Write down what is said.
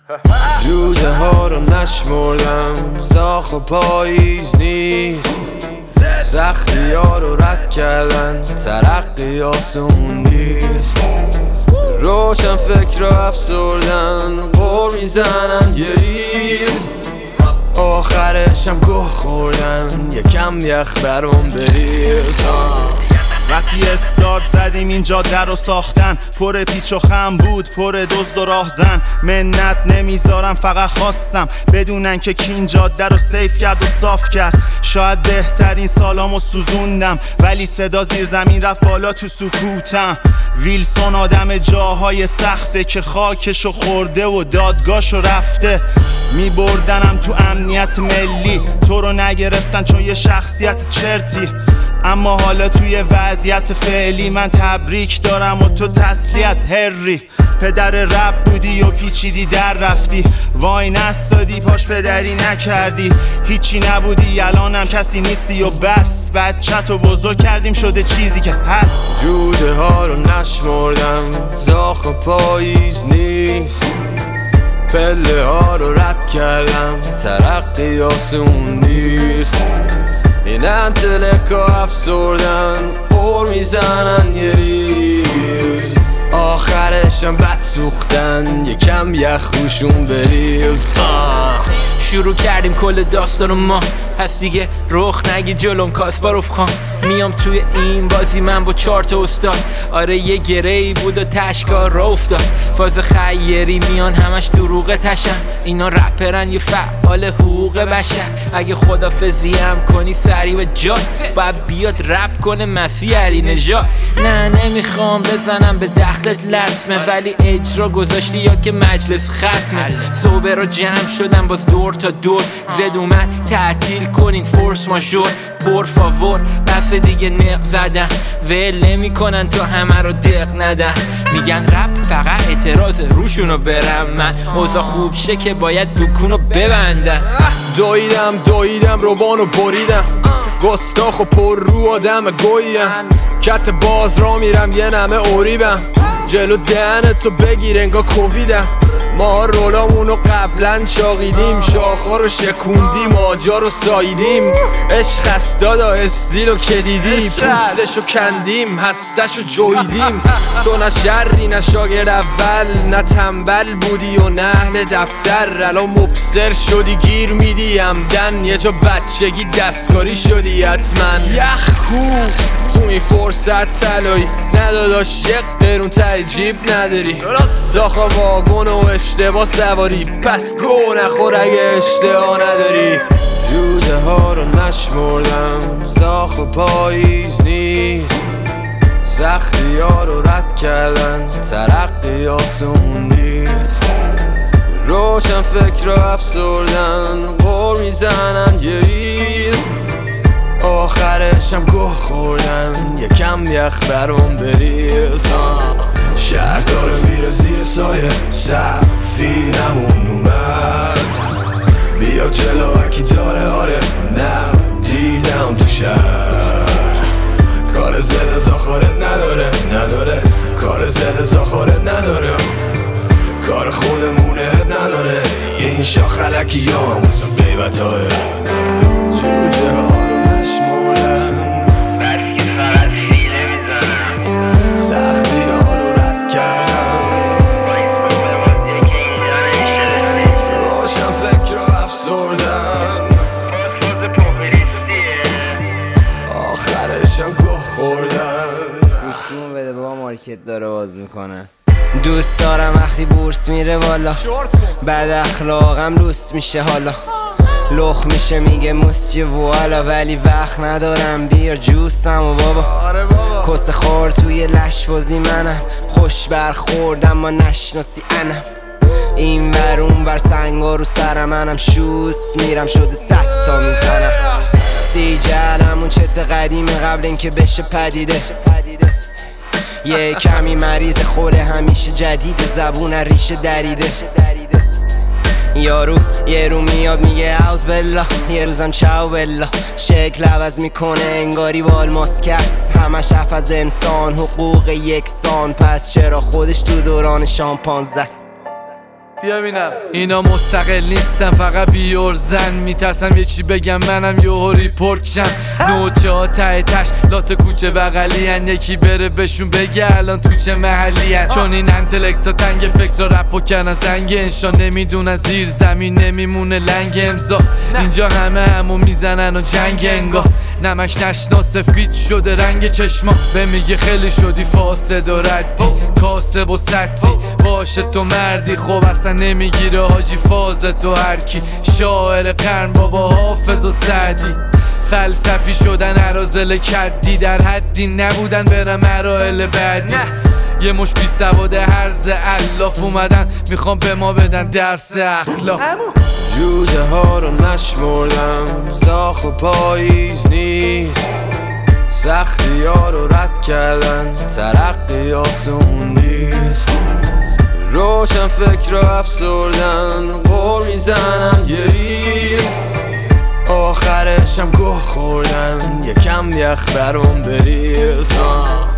جوجه ها رو نشمردم، زاخ و پاییز نیست. سختی ها رو رد کردن، ترقی آسون نیست. روشن فکر رو افسردن، قور میزنن یه ریز. آخرشم گوه خوردن، یکم یخ برام بریز. وقتی استارت زدیم این جاده رو ساختن، پر پیچ و خم بود، پر دزد و راهزن. منت نمیذارم، فقط خواستم بدونن که کی این جاده رو سیف کرد و صاف کرد. شاید بهترین سالامو سوزوندم، ولی صدا زیر زمین رفت بالا تو سکوتم. ویلسون آدم جاهای سخته که خاکشو خورده و دادگاهشو رفته. میبردنم تو امنیت ملی، تو رو نگرفتن چون یه شخصیت چرتی. اما حالا توی وضعیت فعلی من تبریک دارم و تو تسلیت هری. پدر رب بودی و پیچیدی در رفتی، وای نستادی پاش پدری نکردی. هیچی نبودی الانم کسی نیستی و بس. بچه‌تو بزرگ کردیم شده چیزی که هست. جوجه ها رو نشمردم، زاخ و پاییز نیست. پله ها رو رد کردم، ترقی آسون نیست. این انتلکا افسردن، قور میزنن یه ریز. آخرشم بد سوختن، یکم یخ روشون بریز. شروع کردیم کل داستانو ما، پس دیگه رخ نگی جلوم کاسپاروف خان. میام توی این بازی من با 4 تا استاد. آره یه گره‌ای بود و تشکار را افتاد. فاز خیری میان همش دروغ تشن. اینا رپرن یه فعال حقوق بشر. اگه خدافظی هم کنی سری و جا، باید بیاد رپ کنه مسیح علی نژاد. نه نمیخوام بزنم به دخلت لطمه، ولی اجرا گذاشتی یا که مجلس ختمه. صبح رو جمع شدم باز دور تا دور، زد اومد تعطیل کنین فورس ماژور. پر فاور بس دیگه نق زدن، ول نمیکنن تا همه رو دق ندن. میگن رپ فقط اعتراض، روشونو برم من. اوضاع خوب شه که باید دکونو ببندن. دویدم روبانو بریدم، گستاخ و پر رو آدم گویم. کت باز را میرم یه نمه اوریبم، جلو دهنتو بگیر انگا کوویدم. ما رولامونو قبلا چاقیدیم، شاخا رو شکوندیم، آجا رو ساییدیم. عشق است دادا استیلو که دیدی، پوستشو کندیم، هستشو جویدیم. تو نه شری نه شاگرد اول، نه تنبل بودی و نه اهل دفتر. الان مبصر شدی گیر میدی همدن، یه جا بچگی دستکاری شدی حتما. یخ کو تو این فرصت طلایی، نداداش یک قرون ته جیب نداری. زاخا واگن و اشتباه سواری، پس گو نخور اگه اشتباه نداری. جوجه ها رو نشمردم، زاخ و پاییز نیست. سختی ها رو رد کردن، ترقی آسون نیست. روشن فکر رو افسردن، قور میزنن یه ریز. آخرشم گوه خوردن، یکم یخ برام بریز. شهر داره میره زیر سایه، سفینمون اومد. بیا جلو هرکی داره، آره نه دیدم تو شهر. کار زده زاخارت نداره، کار زده زاخارت نداره. کار خودمونه نداره، این شاخ علکی ها هم واسه قیبت های. جوجه ها رو نشمردم، بس که فقط فیله میزنم. سختی ها رو رد کردم، روشن فکر رو افسردن. آخرشم گوه خوردن. گوشیمو بده بابا، مارکت داره باز میکنه. دوست دارم وقتی بورس میره بالا، بد اخلاقم لوس میشه حالا. لخ میشه میگه موسیه والا، ولی وقت ندارم بیار جوسم و بابا. کس خور توی لش بازی منم، خوش برخوردم ما نشناسی انم. این ور اون ور سنگا رو سرم، منم شوس میرم شده 100 تا میزنم. سیجلم اون چت قدیمه قبل اینکه بشه پدیده. یه کمی مریض خوره همیشه جدید، زبون ریشه دریده. یارو یه رو میاد میگه اوز بالله، یه روزم چاو بالله. شکل عوض میکنه انگاری بال ماسکست، همش حرف از انسان حقوق یکسان. پس چرا خودش تو دوران شامپانزه است؟ بیا بینم. اینا مستقل نیستن فقط بیورزن، میترسم یه چی بگم منم یهو ریپورت شم. نوچه ها ته تش لات کوچه بغلی هن، یکی بره بهشون بگه الان تو چه محلی هن. چون این انتلکت ها تنگ فکر رپ و کنن زنگ انشان، نمیدونن زیر زمین نمیمونه لنگ امضا. اینجا همو میزنن و جنگ انگاه، نمش نشنا سفید شده رنگ چشما. به میگه خیلی شدی فاسد و ردی، کاسب و سطی باشه تو مردی. خب اصلا نمیگیره حاجی فاز تو هرکی، شاعر قرن بابا حافظ و سعدی. فلسفی شدن عرازل کدی، در حدی نبودن برم مراحل بعدی. یه مش بی سواد هرز الاف اومدن میخوام به ما بدن درس اخلاق. جوجه ها رو نشمردم، زاخ و پاییز نیست، سختی ها رو رد کردن، ترقی آسون نیست. روشن فکر رو افسردن، قول میزنن یه ریز، آخرشم گوه خوردن، یکم یخ برام بریز.